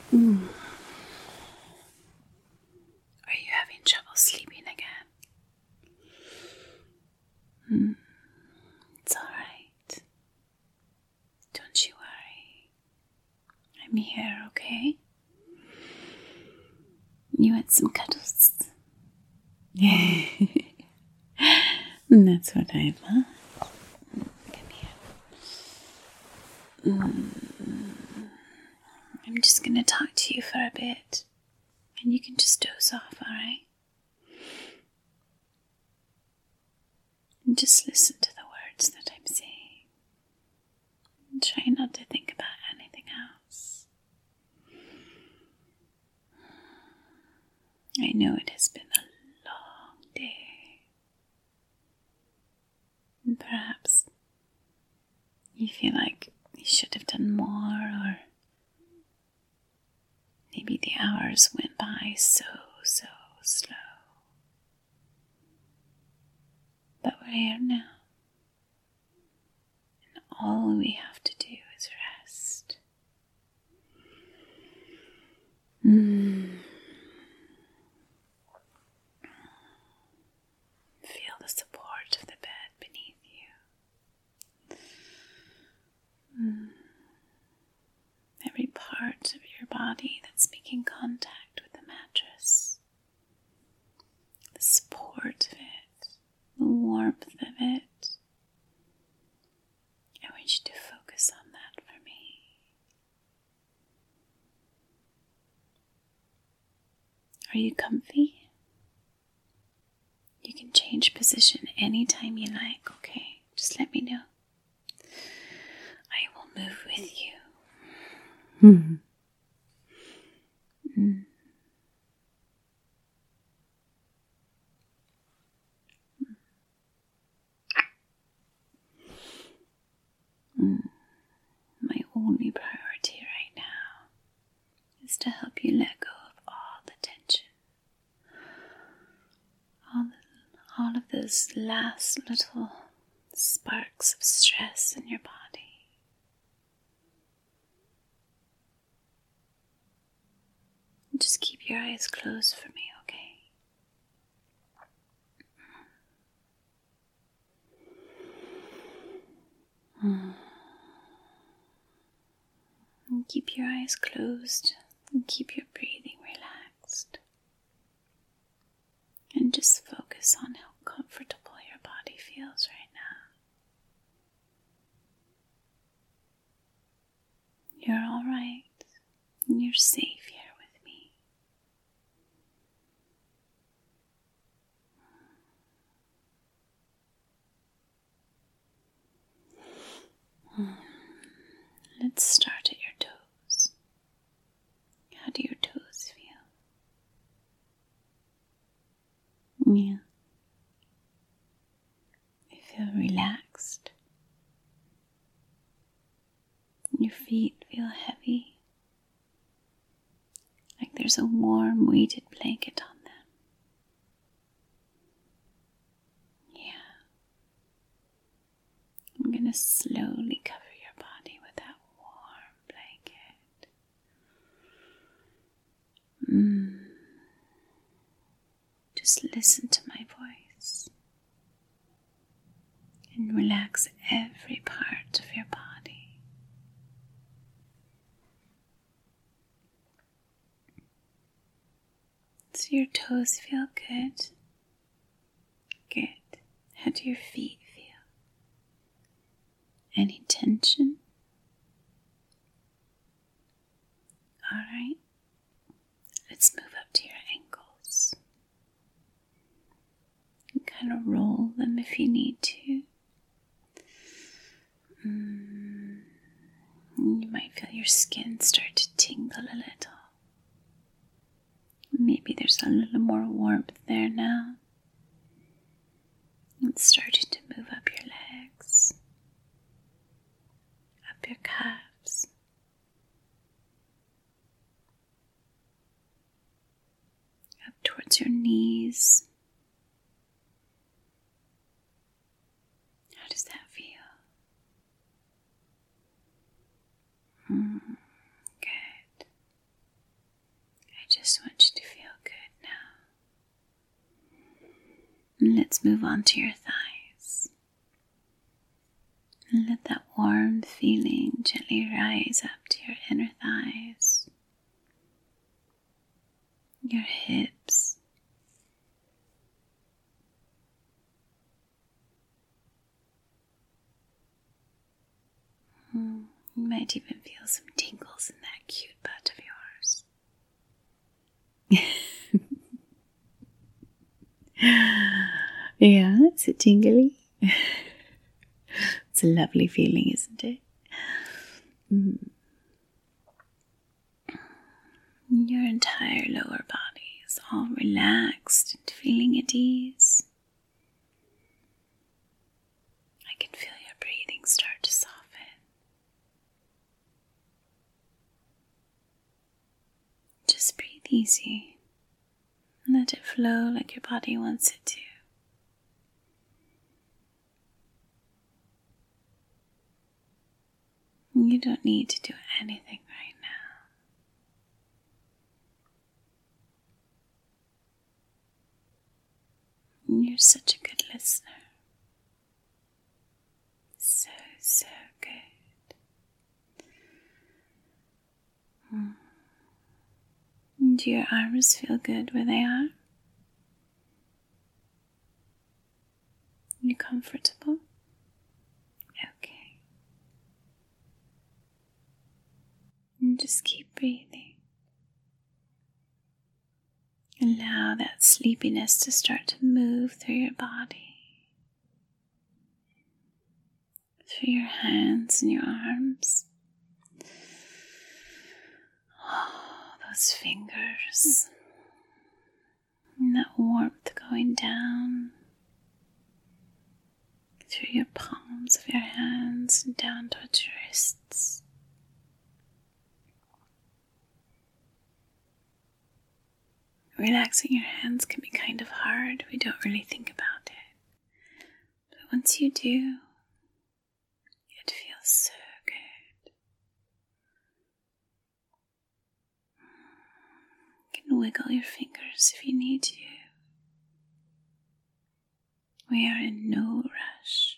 Mm. Are you having trouble sleeping again? It's alright. Don't you worry. I'm here, okay? You want some cuddles? That's what I want. Come here. I'm just going to talk to you for a bit, and you can just doze off, alright? And just listen to the words that I'm saying. And try not to think about anything else. I know it has been a long day. And perhaps you feel like you should have done more, or maybe the hours went by so slow. But we're here now. And all we have to do is rest. Feel the support of the bed beneath you. Every part of your body that's making contact with the mattress. The support of it, the warmth of it. I want you to focus on that for me. Are you comfy? You can change position anytime you like, okay? Just let me know. I will move with you. My only priority right now is to help you let go of all the tension. All of those last little sparks of stress in your body. Just keep your eyes closed for me, okay? And keep your eyes closed and keep your breathing relaxed. And just focus on how comfortable your body feels right now. You're all right. And you're safe here with me. Let's start at your toes. How do your toes feel? Yeah. They feel relaxed. Your feet feel heavy, like there's a warm weighted blanket on them. Yeah. I'm going to slowly cover your body with that warm blanket. Just listen to my voice and relax every part of your body. So your toes feel good? Good. How do your feet feel? Any tension? Alright. Let's move up to your ankles. And kind of roll them if you need to. You might feel your skin start to tingle a little. Maybe there's a little more warmth there now. It's starting to move up your legs, up your calves, up towards your knees. How does that feel? Good. And let's move on to your thighs. And let that warm feeling gently rise up to your inner thighs, your hips, you might even feel some tingles in that cute butt of yours. Yeah, is it tingly? It's a lovely feeling, isn't it? Your entire lower body is all relaxed and feeling at ease. I can feel your breathing start to soften. Just breathe easy. Let it flow like your body wants it to. You don't need to do anything right now. You're such a good listener. So, so good. Do your arms feel good where they are? You comfortable? Okay. And just keep breathing. Allow that sleepiness to start to move through your body, through your hands and your arms. Oh, those fingers. And that warmth going down through your palms of your hands and down towards your wrists. Relaxing your hands can be kind of hard. We don't really think about it. But once you do, it feels so good. You can wiggle your fingers if you need to. We are in no rush.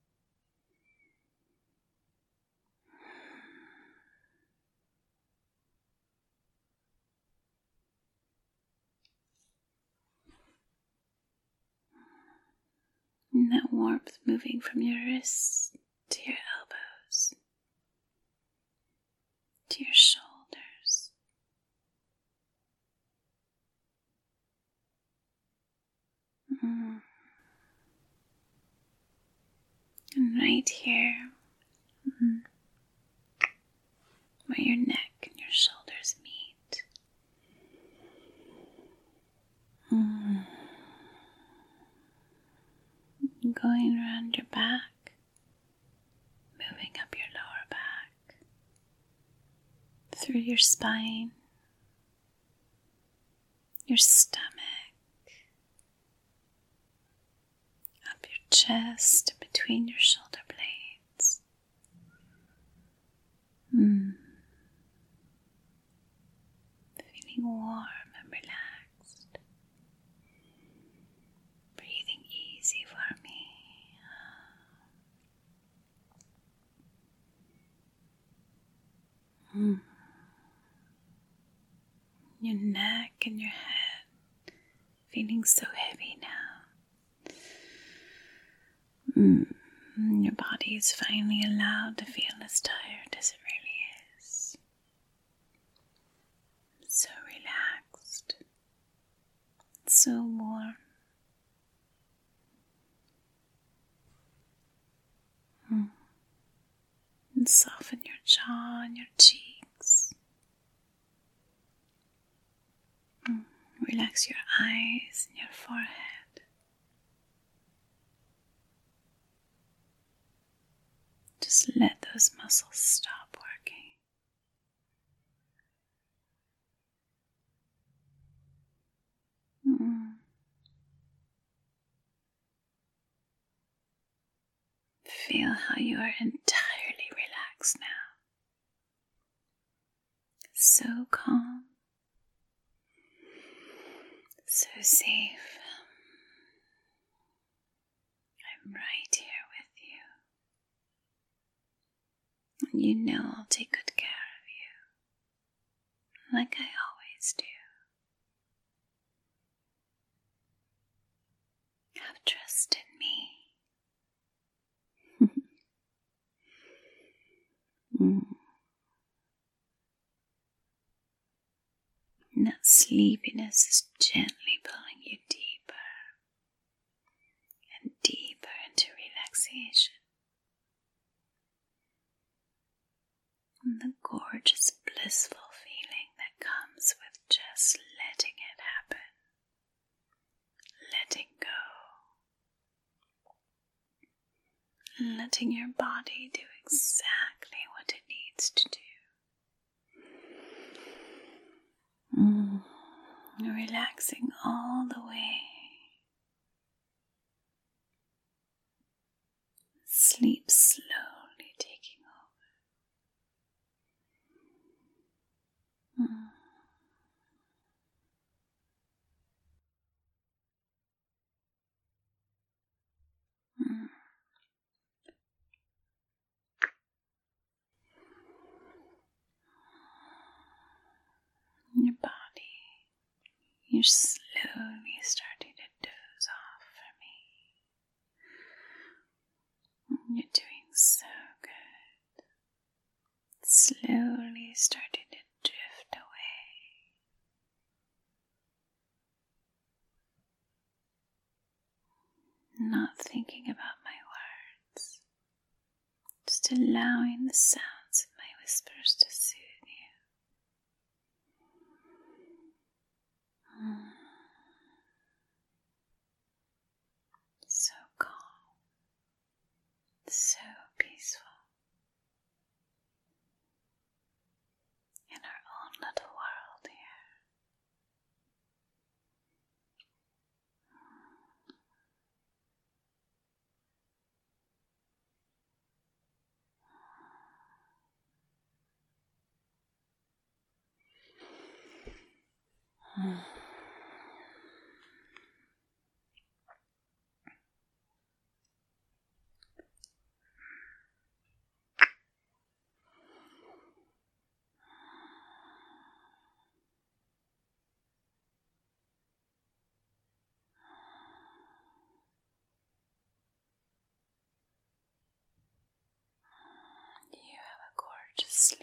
And that warmth moving from your wrists to your elbows, to your shoulders. And right here, where your neck and your shoulders meet. Going around your back, moving up your lower back, through your spine, your stomach, up your chest, between your shoulder blades. Feeling warm and relaxed. Breathing easy for me. Your neck and your head feeling so heavy now. Your body is finally allowed to feel as tired as it really is. So relaxed, so warm. And soften your jaw and your cheeks. Relax your eyes and your forehead. Just let those muscles stop working. Feel how you are entirely relaxed now. So calm. So safe. I'm right here with you. And you know I'll take good care of you, like I always do. Have trust in me. And that sleepiness is gently pulling you deeper and deeper into relaxation. And the gorgeous, blissful feeling that comes with just letting it happen. Letting go. Letting your body do exactly what it needs to do. Relaxing all the way. Sleep slowly taking over. Your body, you're slowly starting to doze off for me. You're doing so good. Slowly starting to drift away. Not thinking about my words. Just allowing the sounds of my whispers to soothe you. So calm, so peaceful. In our own little world here. You have a gorgeous sleep.